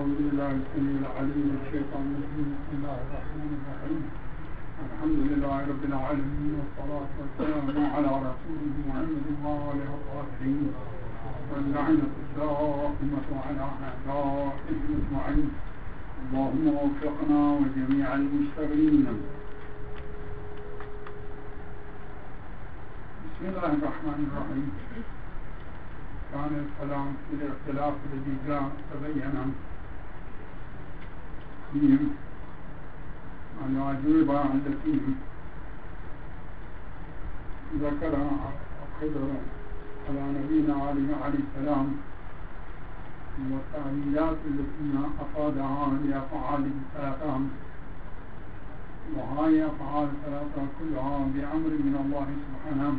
أعوذ بالله السميع العليم من الشيطان الرجيم. بسم الله الرحمن الرحيم. الحمد لله رب العالمين، والصلاة والسلام على رسوله محمد وآله الطاهرين، واللعنة الدائمة على أعدائهم أجمعين. اللهم وفقنا وجميع المشتغلين. بسم الله الرحمن الرحيم. كان الكلام في الاختلاف الذي جاء تبين فيهم الأجوبة التي ذكرها الخضر على نبينا عليه السلام، والتعليلات التي أفادها لأفعال الثلاثة، وهي أفعال الثلاثة كلها بأمر من الله سبحانه،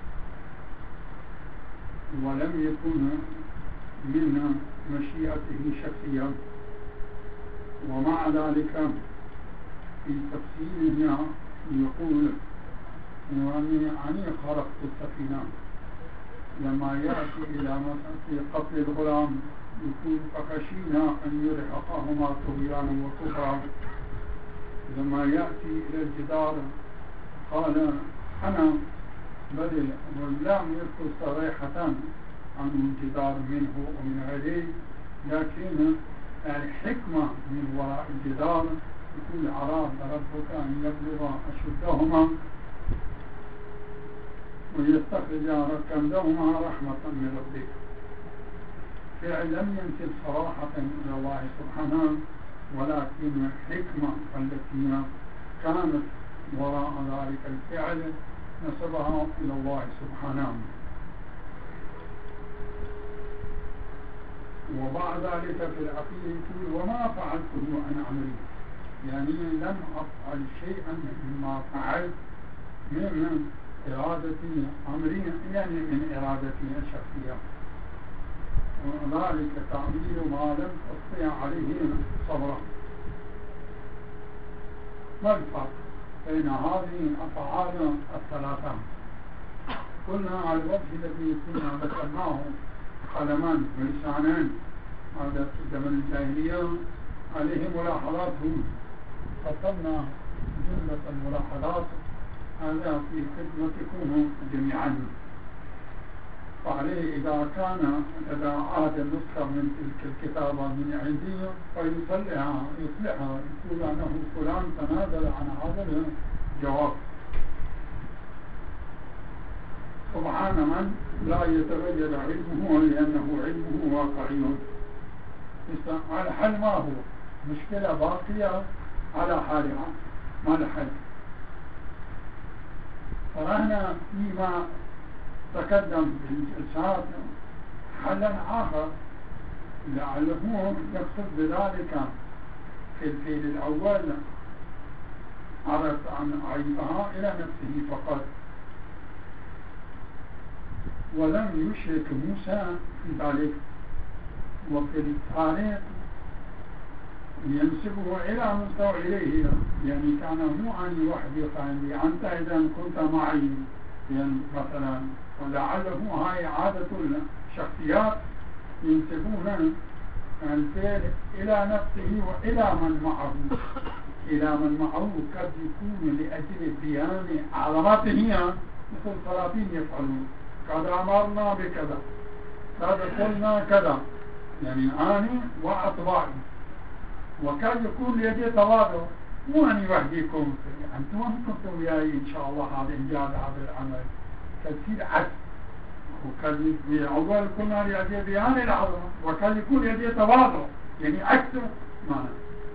ولم يكن من مشيئته شخصيا. ومع ذلك في تفسيرها يقول أني خلقت السفينة. لما يأتي إلى مثلا في قتل الغلام يقول فخشينا أن يرهقهما طغيانا وكفرا. لما يأتي إلى الجدار قال أنا بدل، ولم يذكر صريحة عن الجدار منه ومن غيره، لكن الحكمة من وراء الجدار يقول أراد ربك أن يبلغ أشدهما ويستخرج كنزهما رحمة من ربك. فعل لم ينسب صراحة إلى الله سبحانه، ولكن الحكمة التي كانت وراء ذلك الفعل نسبها إلى الله سبحانه. وبعد ذلك في الأخير يقول وما فعلته عن أمري، يعني لم أفعل شيئا مما فعلت من إرادتي أمري، يعني من إرادتي الشخصية. وذلك تعبير ما لم أستطع عليه صبرا. ما الفرق بين هذه الأفعال الثلاثة؟ قلنا على الوجه الذي كنا ذكرناه قلمان ولسانان، هذا في زمن الجاهلية عليه ملاحظاتهم، قسمنا جملة الملاحظات هذا في خدمتكم جميعا. فعليه إذا كان إذا عاد النسخة من تلك الكتابة من عندي فيصلحها يقول أنه فلان تنازل عن هذا الجواب. سبحان من لا يتغير علمه لأنه علمه واقعي. الحل ما هو؟ مشكلة باقية على حالها، ما الحل؟ فرهنا فيما تقدم بالجلسات حلا آخر لعله يقصد بذلك في الفيل الأول عرض عن عيبها إلى نفسه فقط، ولم يشرك موسى في ذلك. وفي التاريخ ينسبه إلى مستوى إليه، يعني كان مو عني وحدي قائمي أنت إذا كنت معي، يعني مثلا. ولعله هاي عادة الشخصيات ينسبون الفعل إلى نفسه وإلى من معه. إلى من معه قد يكون لأجل بيان علاماته، مثل السلاطين يفعلون قد أمرنا بكذا، قد قلنا كذا، يعني أنا وأطباعي. وكان يكون لدي تواضع، مو أني وحديكم، أنتم كنتم وياي إن شاء الله هذا إنجاز هذا العمل. كثير عكس، وكان أول كنا لدي بيان العظمة، وكان يكون لدي تواضع، يعني عكس معنى.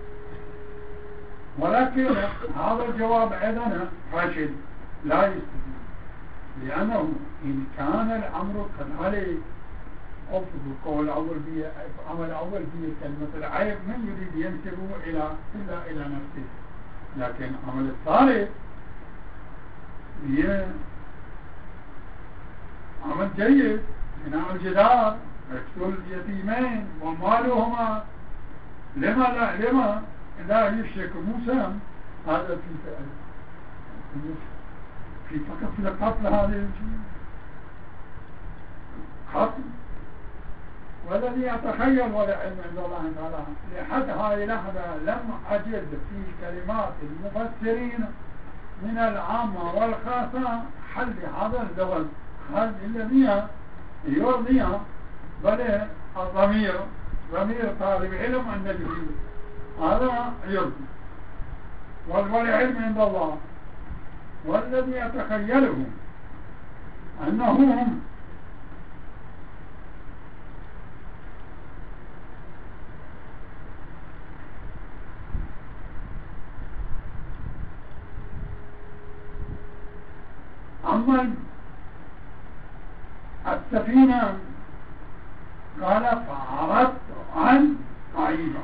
ولكن هذا الجواب أيضا فاشل لا يستطيع، لأنه إن كان الأمر كذلك أفضل القول الأول به عمل أول به كلمة العيب من يريد ينسبه إلا إلى نفسه. لكن عمل الثالث هي عمل جيد، بناء الجدار، اقتل اليتيمين ومالهما. لما لا يشرك موسى هذا في فقط لقتل هذه القتل. والذي يتخيل ولا علم عند الله تعالى. لحد هاي اللحظة لم أجد في كلمات المفسرين من العامة والخاصة حل هذا اللغز، حل الذي يرضيها، بل الضمير ضمير طالب علم النجوي هذا يرضي، والعلم عند الله. والذي يتخيله أنهم أما السفينة قال فعرضت عن عيبة،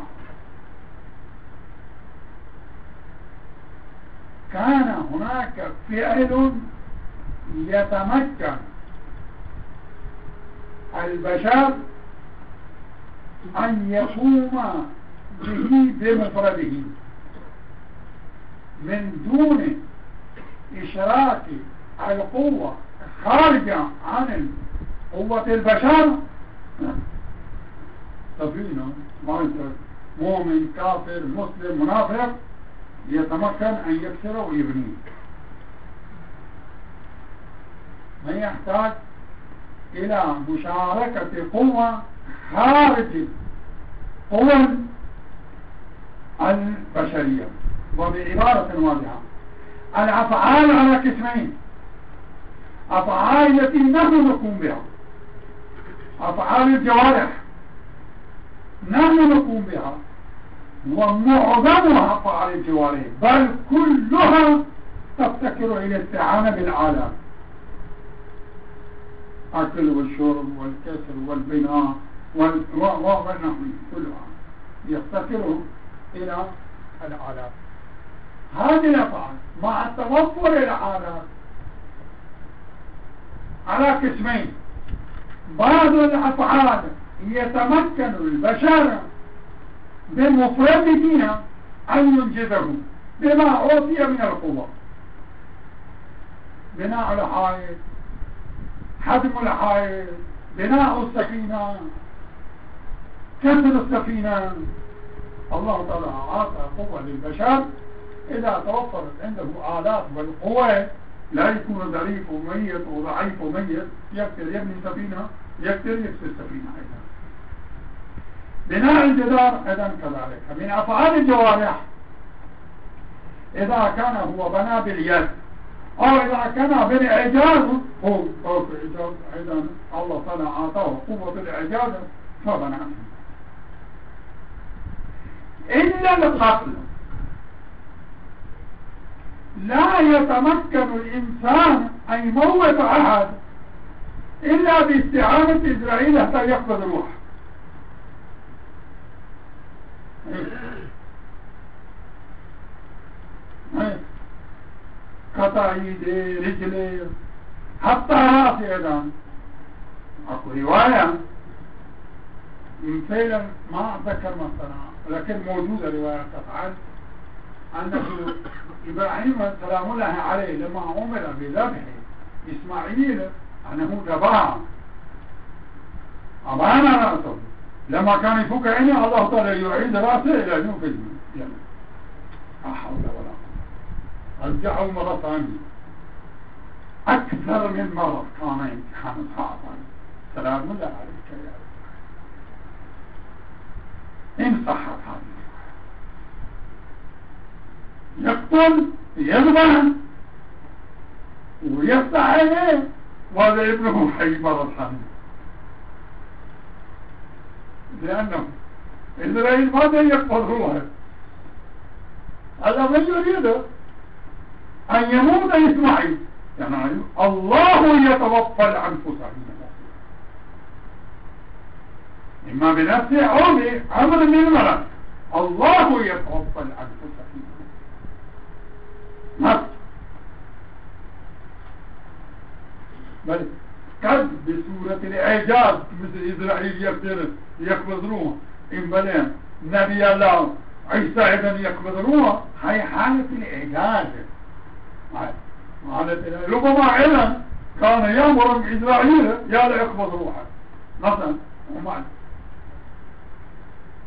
كان هناك فعل يتمكن البشر أن يقوم به بمفرده من دون إشراك القوة خارجة عن قوة البشر. سفينة مؤمن كافر مسلم منافق يتمكن أن يكسر ويبنيه، ما يحتاج إلى مشاركة قوة خارج قوى البشرية. وبعبارة واضحة الأفعال على قسمين: أفعال التي نحن نقوم بها، أفعال الجوارح نحن نقوم بها، ومعظمها أفعال الجوارح، بل كلها تفتكر إلى الاستعانة بالآلات، أكل والشرب والكسر والبناء والنحو كلها يفتكر إلى الآلات. هذه الأفعال مع توفر الآلات على قسمين: بعض الأفعال يتمكن البشر بمفرده أن ينجزه بما أوتي من القوة، بناء الحائط، هدم الحائط، بناء السفينة، كسر السفينة. الله تعالى أعطى قوة للبشر، إذا توفرت عنده آلات والقوة لا يكون ضعيف وميت وضعيف وميت، يقدر يبني سفينة، يقدر يكسر السفينة. أيضا بناء الجدار أيضا كذلك. من أفعال الجوارح إذا كان هو بنى باليد أو إذا كان بالإعجاز، هو إعجاز أيضا الله تعالى أعطاه قوة الإعجاز فبنى. إلا القتل لا يتمكن الإنسان أن يموت أحد إلا باستعانة إسرائيل حتى يقبض روح. قطع يدي رجلي حتى راسي أيضا. أكو رواية فعلا ما أتذكر مثلا، لكن موجودة رواية تفعل أنه إبراهيم سلام الله عليه لما أمر بذبح إسماعيل أنه ذبح أبان رأسه، لما كان يفك عينه الله تعالى يعيد رأسه إلى جنوب الجنة. لا حول ولا قوة. رجعوا مرة ثانية أكثر من مرة، كان صعبا. سلام الله عليك يا رب. إن صحت هذه يقتل يذبح ويفتح عينيه وهذا ابنه حي مرة ثانية، لأنه إسرائيل ماذا يقبض روحه؟ هذا من يريد أن يموت إسماعيل، يعني الله يتوفى الأنفس إما بنفسه أو بأمر من الملك. الله يتوفى الأنفس نفس، بل قد بصورة الإعجاز مثل إسرائيل يقبض روح، إن بلين نبي الله عيسى أيضا يقبض روح. هاي حالة الإعجاز. ربما علم كان يأمر إسرائيل يا لا يقبض روحه مثلا،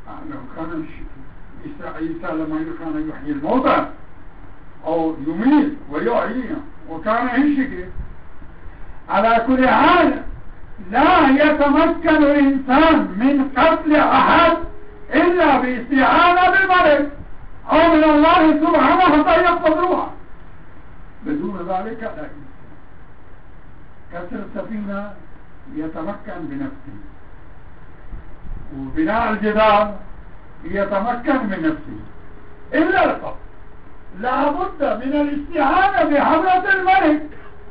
لو كان عيسى لما كان يحيي الموتى أو يميت ويحيي وكان ينشكي. على كل حال لا يتمكن الإنسان من قتل أحد إلا باستعانة بالملك أو من الله سبحانه حتى يقبض روحه، بدون ذلك لا يمكن. كسر السفينة يتمكن بنفسه، وبناء الجدار يتمكن من نفسه، إلا القتل لا بد من الاستعانة بحضرة الملك،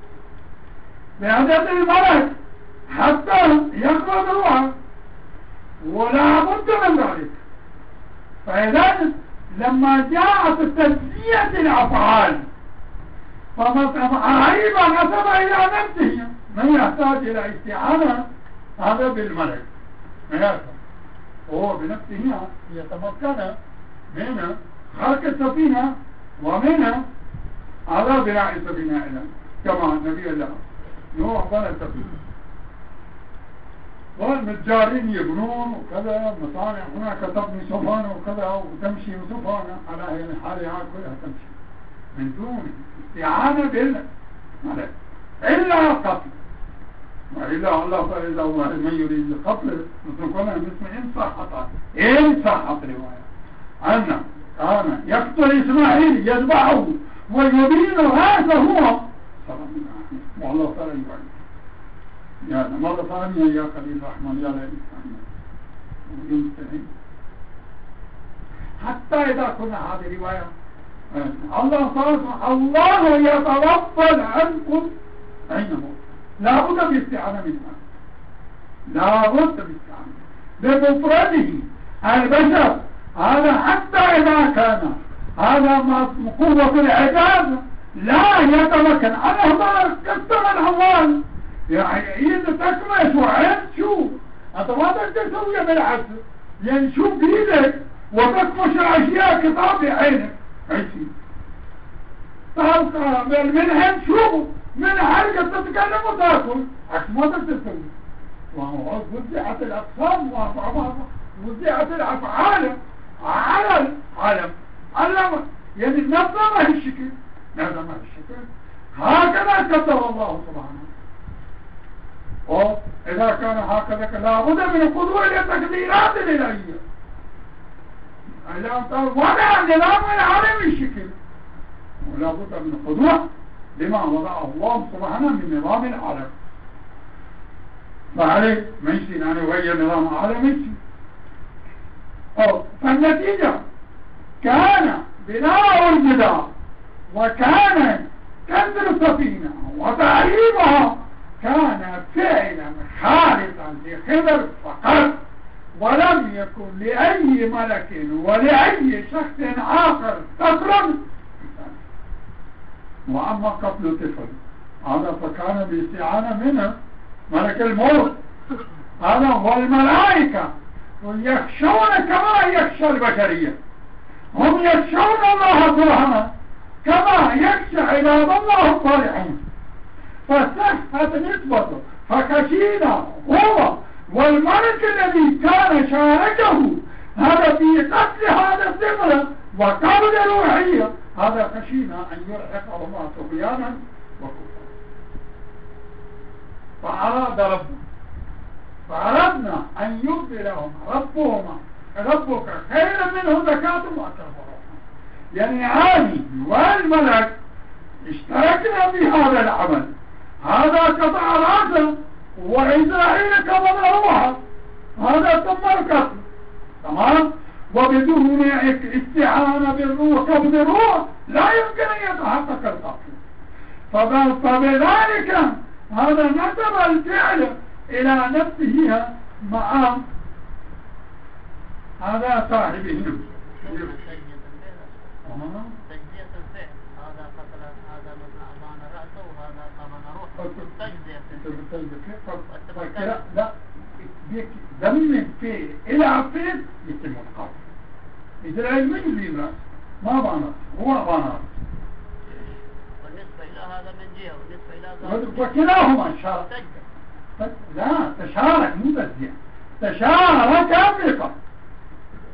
بحضرة الملك حتى يقبض روحه، ولا بد من ذلك. فإذا لما جاءت تجزية الأفعال فأيضا نسب إلى نفسه، ما يحتاج إلى استعانة هذا بالملك، ما يحتاج، هو بنفسه يتمكن من خلق السفينة ومن على بناء السفينة إلى كما نبي الله نوح بنى السفينة، والنجارين يبنون وكذا، مصانع هناك تبني سفن وكذا وتمشي سفن على هي حالها كلها تمشي من دون استعانة بالملك إلا قتل، وإلا الله فإذا الله من يريد القتل نتركنا مثل إن صحت رواية أن كان يقتل إسماعيل يذبحه ويبين رأسه هو والله تعالى يبين. يا مرة ثانية يا خليل الرحمن يا للإنسان يمتهي حتى إذا كنا هذه رواية الله يتوفى عنكم عينه، لا بد باستعانة منها، لا بد باستعانة بمفرده البشر. هذا حتى إذا كان هذا قوة العجاز لا يتمكن. أنا هذا كثر الأموال يعني إذا تكمش وعين شوف أنت ما تقدر تسويها بالعكس، يعني شوف بيدك وتكمش الأشياء كتاب عينك عيشي تلقى منهم شوف من حركة تتكلم وتاكل عكس ما تقدر تسوي. وهو وزعت الأقسام وزعت الأفعال على العالم علم، يعني النفس ما هي الشكل، هذا ما هي الشكل، هكذا كتب الله سبحانه. وإذا كان هكذا لا بد من الخضوع للتقديرات الإلهية، وضع نظام العالم الشكل، ولا بد من الخضوع لما وضعه الله سبحانه من نظام العالم. فعليه ما يمكن أن يغير نظام العالم يمكن. فالنتيجة كان بناء الجدار وكان كسر السفينة وتعريبها كان فعلا خالصا لخضر فقط، ولم يكن لأي ملك ولأي شخص آخر قتل. وأما قتل طفل هذا فكان باستعانة منه ملك الموت، هذا هو الملائكة يخشون كما يخشى البشرية، هم يخشون الله سبحانه كما يخشى عباد الله الصالحين، فصحت نسبته فخشينا هو والملك الذي كان شاركه هذا في قتل هذا الطفل وقبض روحية، هذا خشينا أن يرهقهما طغيانا وكفرا. فأردنا أن يبدلهم ربك خيرا منه زكاة وأكرم روحا. يعني عاني والملك اشتركنا في هذا العمل، هذا قطع رأسه وإسرائيل قبض روحه، هذا تم القتل تمام، وبدون استعانة بالروح قبض الروح لا يمكن أن يتحقق القتل. فبذلك هذا نسب الفعل إلى نفسه مع هذا صاحبه. تجزية الفعل، هذا قتل هذا مثل أبان رأسه وهذا قمن روحه، تجزية لا ضمن الفعل إلى فعل يتم القتل. إسرائيل ما يجيب رأس، ما بان هو أبان رأس، والنسبة إلى هذا من جهة والنسبة إلى ذلك وكلاهما شارك. لا تشارك مو تجزية، تشارك في القتل.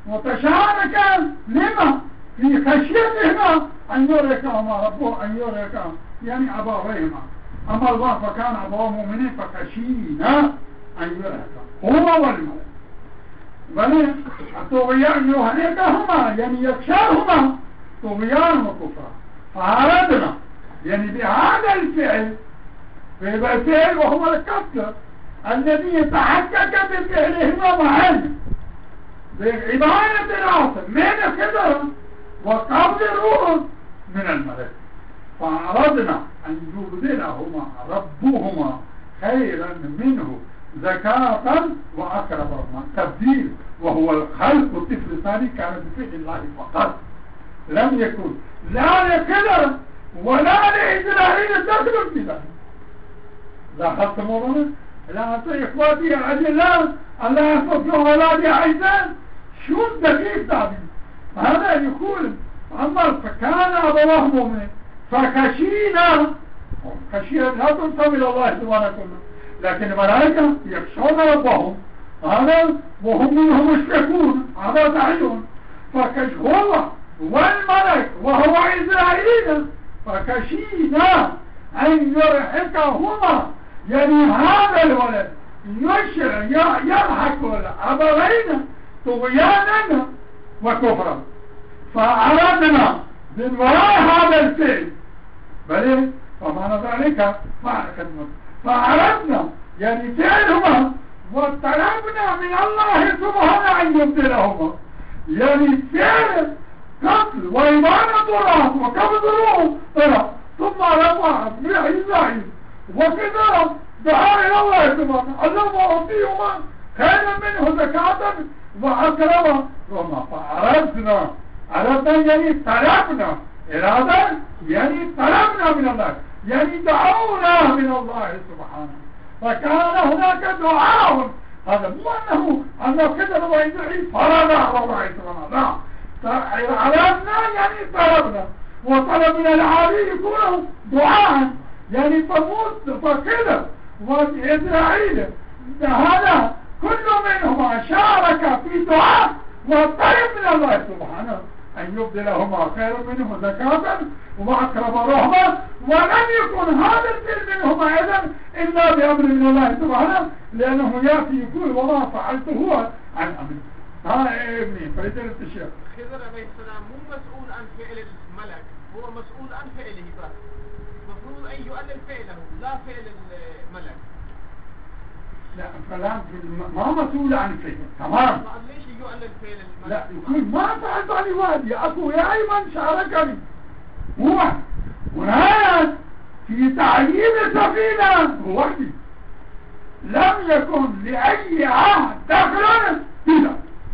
متشاركا لما في خشيتهما أن يريكهما ربه أن يريكهما يعني أبويهما. أما الله فكان أبوه مؤمنين فخشينا أن يريكهما هو والملك بل الطغيان يهلكهما يعني يخشاهما طغيان وكفرا. فأردنا يعني بهذا الفعل فيبقى الفعل وهو القتل الذي يتحقق بفعلهما معا بعبادة العاصم من الخضر وقبض الروح من الملك. فأردنا أن يبدلهما ربهما خيرا منه زكاة وأقربهما تبديل وهو الخلق. الطفل الثاني كان بفعل الله فقط لم يكن لا لقدر ولا لإسرائيل تدخل في ذلك. لاحظت مولانا؟ لا إخواتي الأجلاء الله يحفظ له أولادي أيضا شو الدقيق تعبير هذا يقول. أما فكان أبواه مؤمنين فخشينا لا تنسب إلى الله سبحانه كله لكن الملائكة يخشون ربهم هذا وهم منه مشفقون هذا تعيون. هو والملك وهو إسرائيل فخشينا أن يرحقهما يعني هذا الولد يضحك الأبوين طغيانا وكفرا. فأردنا من وراء هذا الفعل بل فمعنى ذلك فأردنا يعني فعلهما وطلبنا من الله سبحانه أن يبدلهما يعني فعل قتل وإمانة الرأس وقبض الروح ثم رفع بإسرائيل وكذا دعا إلى الله سبحانه اللهم أعطيهما خيرا منه زكاة وأكرمهما. فأردنا يعني طلبنا إرادة يعني طلبنا من الله يعني دعونا من الله سبحانه. فكان هناك دعاء هذا مو أنه كذا وإسرائيل فرضا الله سبحانه لا أردنا يعني طلبنا وطلبنا العالي يكون دعاء يعني فموت فكذا وإسرائيل هذا كل منهما شارك في دعاء وطلب من الله سبحانه أن يبدلهما خيرا منه زكاة وأقرب رحمة. ولم يكن هذا الفعل منهما أيضا إلا بأمر من الله سبحانه لأنه يأتي يقول وما فعلته هو عن أمر. ها ابني فإذا الشيخ خضر عليه السلام مو مسؤول عن فعل الملك هو مسؤول عن فعله بس المفروض أن يؤلف فعله لا فعل الملك. لا كلام ما مسؤول عن فعله تمام. ليش يؤلف فعل الملك؟ لا يقول ما فعلت عن وادي أخو يا أيمن شاركني هو هناك في تعيين السفينة وحدي لم يكن لأي عهد داخل فيها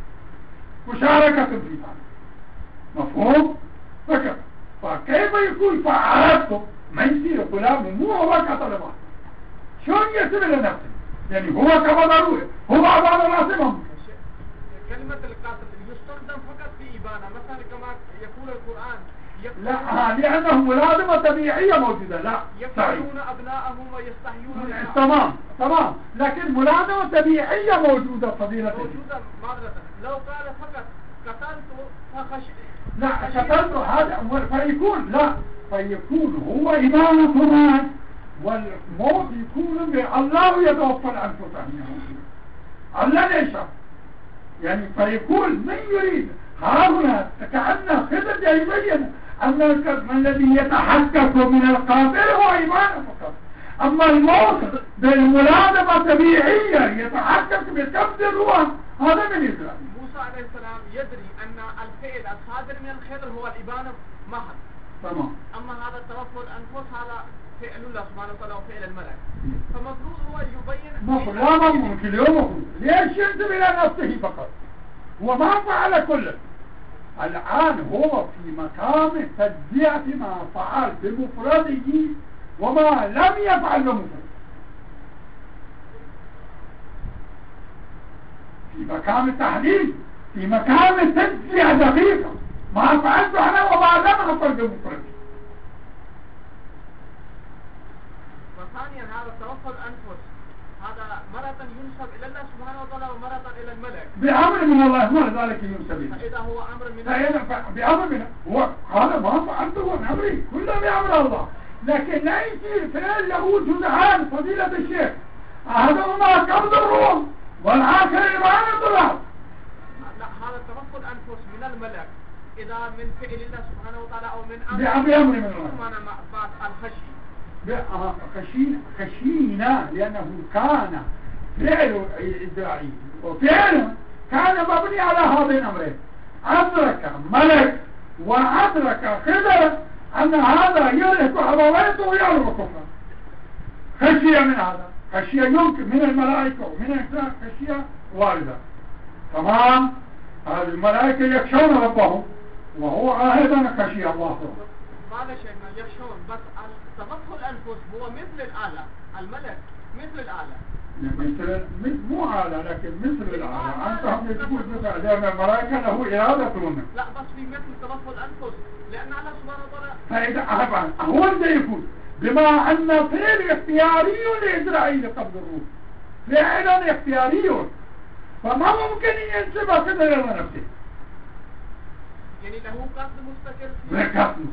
مشاركة في ذلك مفهوم؟ فكر فكيف يكون فعلته ما يصير غلام مو هو قتل بعض شلون يسمى لنفسه يعني هو كما ضروري هو عبارة راسمه. كلمة القاتل يستخدم فقط في إبانة مثلا كما يقول القرآن لا لأنه ملازمة طبيعية موجودة لا يقتلون أبناءهم ويستحيون تمام لكن ملازمة طبيعية موجودة فضيلة موجودة معذرة. لو قال فقط قتلت لا قتلت هذا فيكون هو إمامة الناس والموت يكون الله يتوفى الأنفس الله ليش يعني فيكون من يريد هنا كأن خضر يبين أن الذي يتحقق من القاتل هو إيمانه فقط. أما الموت بالملازمة طبيعية يتحقق بقبض الروح هذا من إسلام. موسى عليه السلام يدري أن الفعل الصادر من الخضر هو الإبانة محض تمام. أما هذا توفى الأنفس هذا فعل الله سبحانه وتعالى وفعل الملك فمفروض هو يبين لا ممكن اليوم ليش ينسب إلى نفسه فقط وما فعل كله. الآن هو في مقام تجزئة ما فعل بمفرده وما لم يفعل بمفرده في مقام التحليل في مقام التجزئة دقيقة ما فعلت أنا وما لم أفعل بمفرده. وثانيا هذا توفى الأنفس هذا مرة ينسب إلى الله سبحانه وتعالى ومرة إلى الملك بأمر من الله مع ذلك ينسب إليه. فإذا هو أمر من فإذا بأمر من هو هذا ما فعلته من أمري كله بأمر الله، لكن لا يصير فعل له جزءان فضيلة الشيخ، أحدهما قبض الروح والآخر إمانة الله. لا، هذا تمثل أنفس من الملك إذا من فعل الله سبحانه وتعالى أو من بأمر من الله. أنا بعد الخشي خشينا لأنه كان فعل إسرائيل وفعله كان مبني على هذين الأمرين، أدرك ملك وأدرك خضر أن هذا يهلك أبويته ويعرف كفرا، خشية من هذا، خشية يمكن من الملائكة ومن الإنسان خشية واردة. تمام. الملائكة يخشون ربهم وهو أيضا خشية الله. هذا شيخنا يخشون، بس تمثل الأنفس هو مثل الآلة، الملك مثل الآلة، مو آلة لكن مثل الآلة. أنت هم يقول بفعل لأن الملائكة له إرادة. لا، بس في مثل تمثل الأنفس لأن الله سبحانه وتعالى فإذا أبعا هو اللي يقول بما أن فعل اختياري لإسرائيل قبل الروح، فعل اختياري، فما ممكن ينسبها كده إلى نفسه، يعني له قصد مستقر بقصد.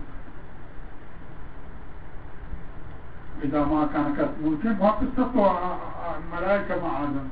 إذا ما كان قصد ممكن ما قصته الملائكة مع آدم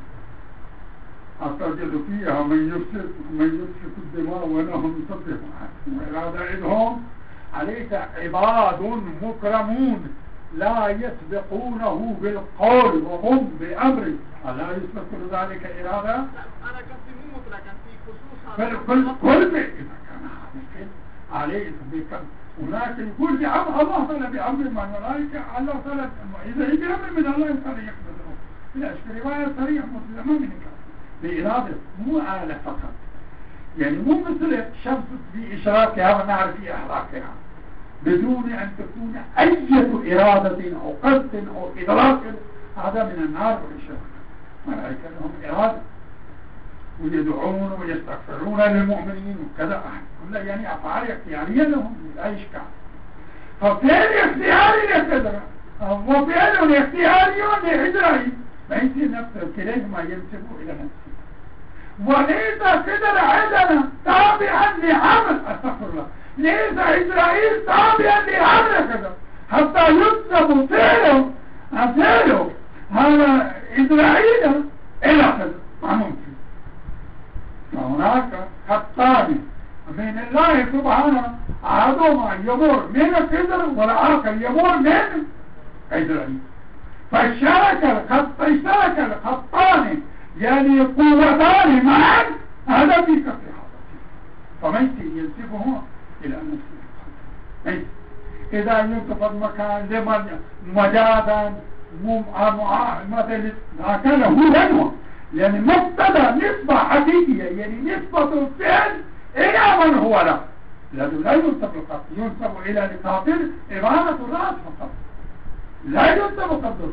أتجد فيها من يفسك الدماء ونهم يصدقون، وإرادة إذهم عليك عباد مكرمون لا يسبقونه بالقول وهم بأمره، ألا يسبق ذلك إرادة؟ لا، أنا قصدي مو مطلقا في خصوص هذا كل إذا كان هذا عليه بك هناك يقول بأمر الله تعالى بأمر من الملائكة الله تعالى، إذا هي بأمر من الله تعالى يقدره. لا أشكي رواية صريحة مسلمة من بإرادة مو آلة فقط، يعني مو مثل شمس في إشراكها ونعرف في إحراقها بدون أن تكون أي إرادة أو قصد أو إدراك، هذا من النار والإشراك. ملائكة لهم إرادة ويدعون ويستغفرون للمؤمنين وكذا، كلها يعني أفعال اختيارية لهم لا إشكال. ففعل اختياري لكذا وفعل اختياري لإدراك ما يصير نفسه كليهما ينسبوا إلى نفسه، وليس قدر عندنا تابعا لعمل استغفر الله، ليس إسرائيل تابعا لعمل كذا حتى ينسب فعله هذا إسرائيل إلى كذا، ما ممكن. فهناك خطان من الله سبحانه، أحدهما يمر من القدر والآخر يمر من إسرائيل، فاشترك الخطان يعني قوتان معا، هذا في كفر حضرتي، فمن ينسبه إلى نفسه. إذا ينتفض مكان لمن مجادا مثل هكذا هو لنوى، يعني مبتدا نسبة حقيقية، يعني نسبة الفعل إلى من هو له، لأنه لا ينسب القتل، ينسب إلى القاتل إبانة الرأس فقط، لا ينسب قدره،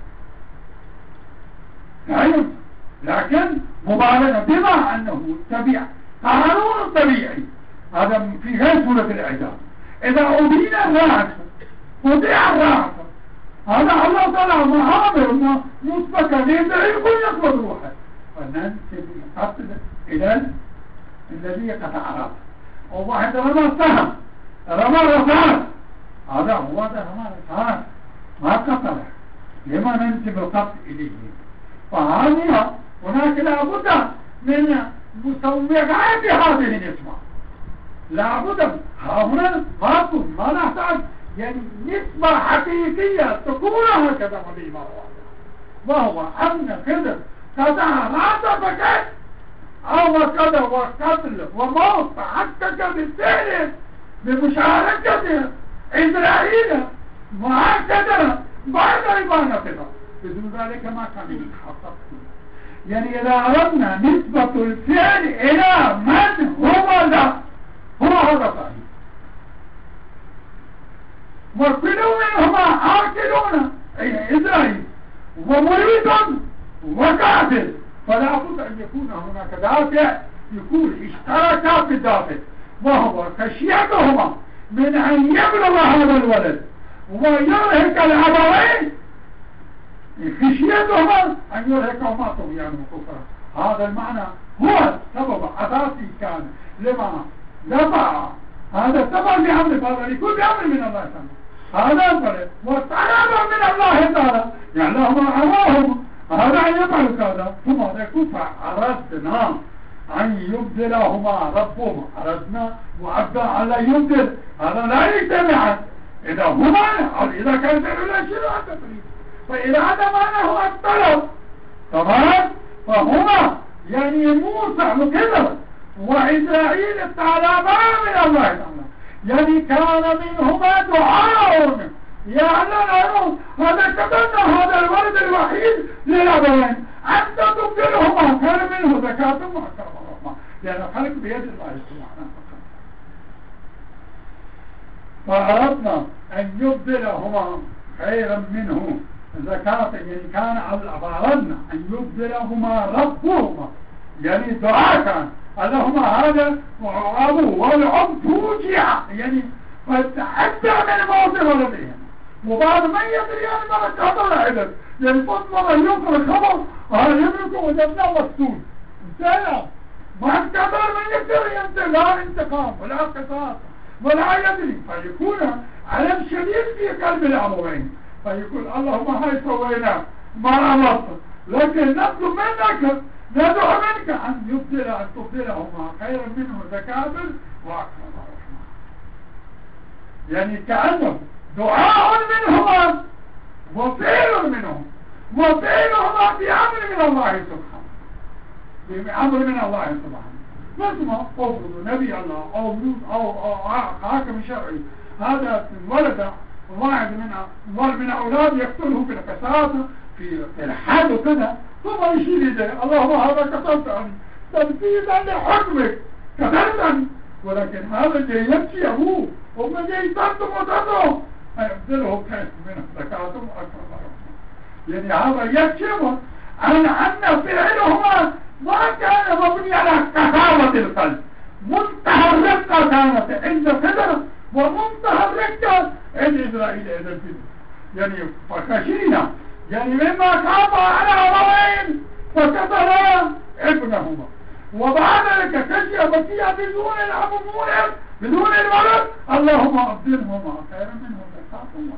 لا ينسب، لكن مبالغة بما أنه قانون طبيعي، هذا في غير صورة الإعجاب. إذا أبين الرأس وضيع الرأس، هذا الله تعالى مآمر مسبكا ليس يكون يقبض روحه، فننسب القتل إلى الذي قطع رأسه. وواحد رمى السهم رمى الرصاص، هذا هو رمى الرصاص ما قتله، لما ننسب القتل إليه؟ فهذه هناك لابد من مسوغات هذه النسبة، لابد هنا ما نحتاج يعني نسبة حقيقية تكون هكذا مدينة واحدة، وهو أن كذا قطع رأسه فقط أو كذا وقتل وموت حقق بالفعل بمشاركة إسرائيل مع كذا بعد إبانتها، بدون ذلك ما كان يتحقق. يعني إذا أردنا نسبة الفعل إلى من هو لا هو هذا صحيح، وكل منهما آكلون أي إسرائيل ومريد وقاتل، فلا بد أن يكون هناك دافع يكون اشتركا في الدافع، وهو خشيتهما من أن يبلغ هذا الولد ويرهق الأبوين خشيتهما أن يرهقهما طغيانا وكفرا. هذا المعنى هو سبب أساسي كان لما دفع هذا سبب بأمر فضل يكون بأمر من الله تعالى. هذا أمر وطلب من الله تعالى يعني لهم أمرهم هذا يفعل كذا ثم يقول فأردنا أن يبدلهما ربهما. أردنا وعبدا على يبدل هذا لا يجتمع إذا هما أو إذا كان لا شيء لا تفريد. فإذا هذا معناه الطلب تمام فهما يعني موسى مكذب وإسرائيل طلبا من الله تعالى يعني كان منهما دعاء يعني هذا كتبنا هذا الولد الوحيد للأبوين أنت تبدلهما كان منه زكاة وأكرم الرحمة لأن خلق بيد الله سبحانه فأردنا أن يبدلهما خيرا منه زكاة يعني كان فأردنا أن يبدلهما ربهما يعني دعاء كان اللهم هذا أبوه والأم توجع يعني فتحدى من موت ولدهم وبعد ما يدري أن ما كان العدد يعني فضل ينقل الخبر هذا يملك وجدنا والسود انتهى ما انتظر من يقدر لا انتقام ولا قصاص ولا يدري فيكون علم شديد في قلب الأبوين فيقول اللهم هاي سوينا ما أمرت لكن نطلب منك ندعو منك أن تبدلهما خيرا منه زكاة وأكرم رحمة يعني كأنه دعاء منهما وفعل منهم وفعلهما بأمر من الله سبحانه بأمر من الله سبحانه مثل ما أفرض نبي الله أو حاكم شرعي هذا ولد واحد من أولاد يقتله في القصاص في الحد وكذا ثم يشيل يديه اللهم هذا قتلتني تنفيذا لحكمك قتلتني ولكن هذا جاي يبكي أبوه هم جاي تنتم وتنتم هيبدله كيف منه زكاتهم أكرم رحمة يعني هذا يكشف عن أن فعلهما ما كان مبني على قساوة القلب منتهى الرقة كانت عند قدر ومنتهى الرقة عند إسرائيل إذا الفيديو يعني فخشينا يعني مما خاف على أبوين فقتلا ابنهما وبعد ذلك خشي بكيا بدون الأب بدون الولد اللهم أبدلهما خيرا منه زكاة الله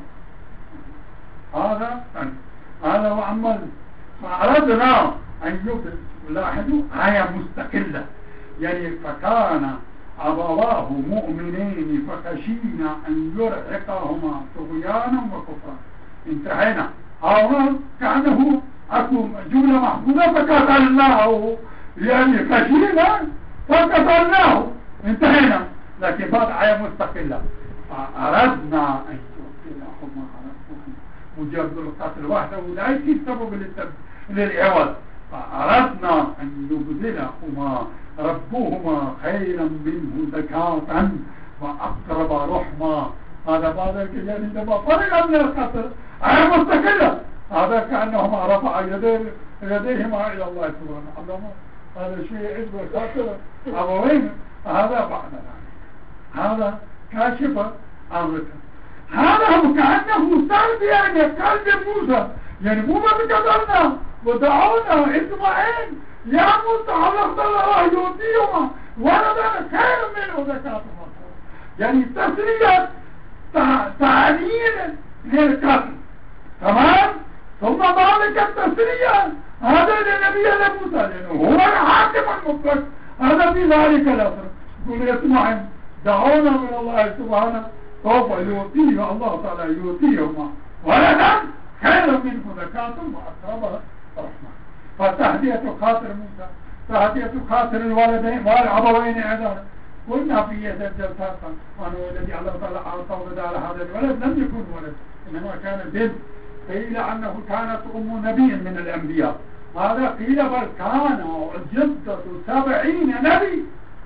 هذا وعمل فأردنا أن يبدل لاحظوا آية مستقلة يعني فكان أبواه مؤمنين فخشينا أن يرهقهما طغيانا وكفرا انتهينا هذا كأنه أكو جملة محفوظة فقتلناه يعني خشينا فقتلناه انتهينا لكن بعد آية مستقلة أردنا أن يبدلهما مجرد القتل وحده لا يصير سبب للعوض فأردنا أن يبدلهما ربهما خيرا منه زكاة وأقرب رحمة هذا بعد الكيان عندما فرق من القتل آية مستقلة هذا كأنهما رفع يديهما إلى الله سبحانه هذا شيء عزب القتل أبوين هذا بعد ذلك هذا كاشف أمرك هذا كأنه سلبي يعني قلب موسى يعني مو ما بقدرنا ودعونا إسماعيل يا موسى حلقت الله يؤتيهما ولدنا خير منه زكاة يعني تسرية تعليل للقتل تمام ثم بعد التسرية هذا لنبي موسى لأنه هو الحاكم المطلق هذا في ذلك الأثر يقول إسماعيل دعونا من الله سبحانه سوف يؤتيه الله تعالى يؤتيهما ولدا خير منه زكاة وأقرب رحمة فتهدية خاطر موسى تهدية خاطر الوالدين والأبوين أيضا قلنا في يد الجلسات وأنه الذي الله تعالى أعطى على هذا الولد لم يكن ولد إنما كان بنت قيل أنه كانت أم نبي من الأنبياء هذا قيل بل كان جدة 70 نبي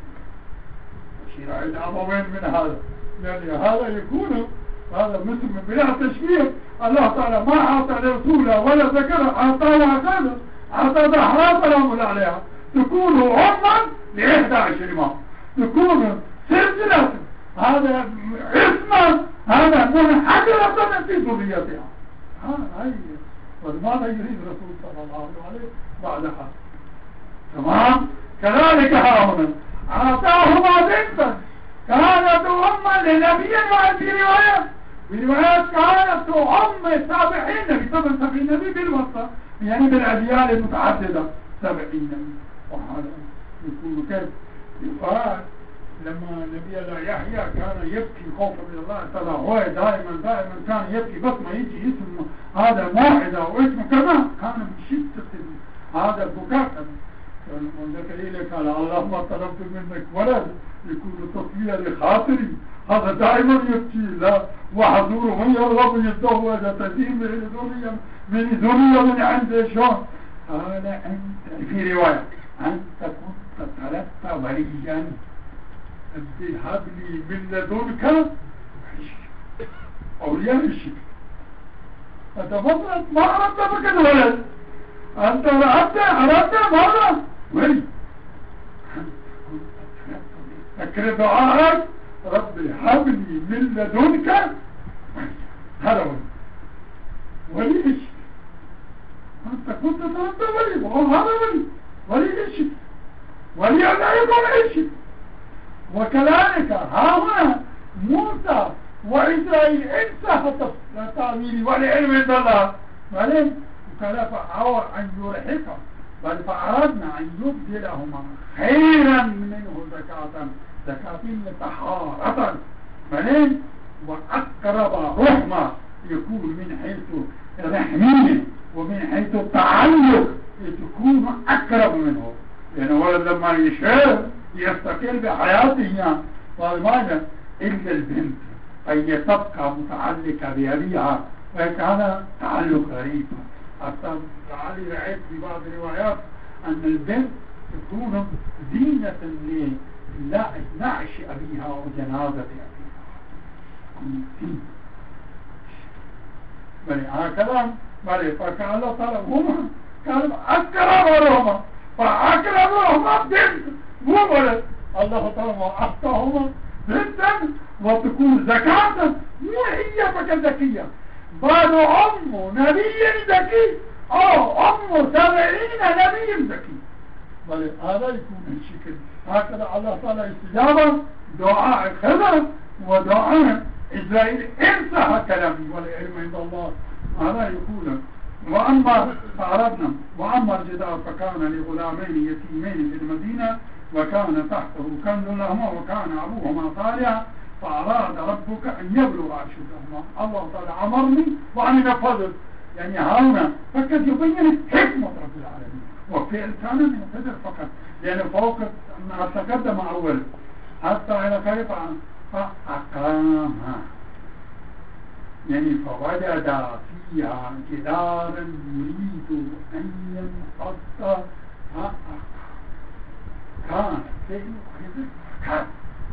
شيء الأبوين من هذا يعني هذا يكون هذا مثل من بلا تشبيه الله تعالى ما أعطى لرسوله ولا ذكر أعطاها كذا أعطى ظهرات الأمر عليها تكون عما ل11 ما تكون سلسلة هذا اسما هذا منحدرة في ذريتها هاي ولماذا يريد الرسول صلى الله عليه بعدها؟ تمام. كذلك هنا أعطاهما بنتا كانت أما لنبي وفي روايات كانت أم 70 نبي. طبعا 70 نبي بالوسط يعني بالأجيال المتعددة 70 نبي. وهذا يكون كيف؟ يقال لما نبي الله يحيى كان يبكي خوفا من الله تعالى، هو دائما كان يبكي، بس ما يجي اسم هذا موعظة واسم كذا كان من شدة هذا البكاء. وزكريا قال اللهم طلبت منك ولد يكون تصفية لخاطري، هذا دائما يبكي لا وحضوره من يرغب يتزوج تزيم من ذرية من عنده شون. قال أنت في رواية أنت كنت طلبت وليا هب لي من لدنك أولياء الشرك. فتفضلت ما أردت بك الولد، أنت أردت ماذا؟ ولي. أكر دعاءك ربي هب لي من لدنك هذا ولي الشرك. أنت كنت طلبت ولي وهذا ولي الشرك، ولي لا يكون الشرك. وكذلك ها هنا موسى وإسرائيل انتهت التعويل والعلم عند الله، بعدين وكذا فأوى أن يرحق بل فأردنا أن يبدلهما خيرا منه زكاة طهارة، بعدين وأقرب رحمة يكون من حيث الرحمية ومن حيث التعلق تكون أقرب منه، يعني ولد لما يشعر يستقل بحياته فلماذا إلا البنت أي تبقى متعلقة بأبيها، وكان تعلق غريب. حتى علي رأيت في بعض الروايات أن البنت تكون زينة لنعش أبيها وجنازة أبيها. بل هكذا بل فكان الله تعالى هما كان أكرمهما فأكرمهما بنت مو ولد. الله تعالى أعطاهما بنتا وتكون زكاة مو هي فقط ذكية، بل أم نبي ذكي أو أم 70 نبي ذكي. بل هذا يكون الشكل. هكذا الله تعالى استجابة دعاء خضر ودعاء إسرائيل انتهى كلامي والعلم عند الله. هذا يقول وأما فأردنا وأما الجدار فكان لغلامين يتيمين في المدينة وكان تحته كنز لهما وكان أبوهما صالحا فأراد ربك أن يبلغ أشدهما. الله تعالى أمرني وأنا نفذت، يعني هنا فقط يبين حكمة رب العالمين وفعل كان من قدر فقط، يعني فوق ما تقدم أول حتى إلى كيف فأقامها، يعني فوجد فيها جدارا يريد أن ينقض كان كان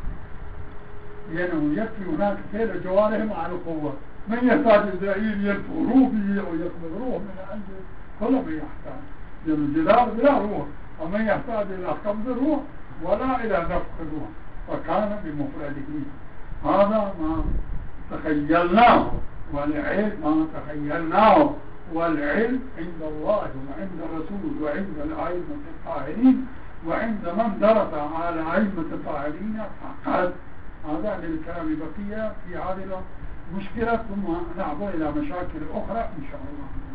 لأنه يكفي هناك فعل جوارهم على القوة. من يحتاج إسرائيل ينفروه به أو يقبضوه من عنده كل ما يحتاج، لأن الجدار بلا روح، ومن يحتاج إلى قبض الروح ولا إلى نفخ الروح، فكان بمفرده. هذا ما تخيلناه والعلم ما تخيلناه، والعلم عند الله وعند الرسول وعند الأئمة الطاهرين وعند من درس على أئمة الطاهرين فقط. هذا للكلام بقية في هذه المشكلة، ثم نعود إلى مشاكل أخرى إن شاء الله.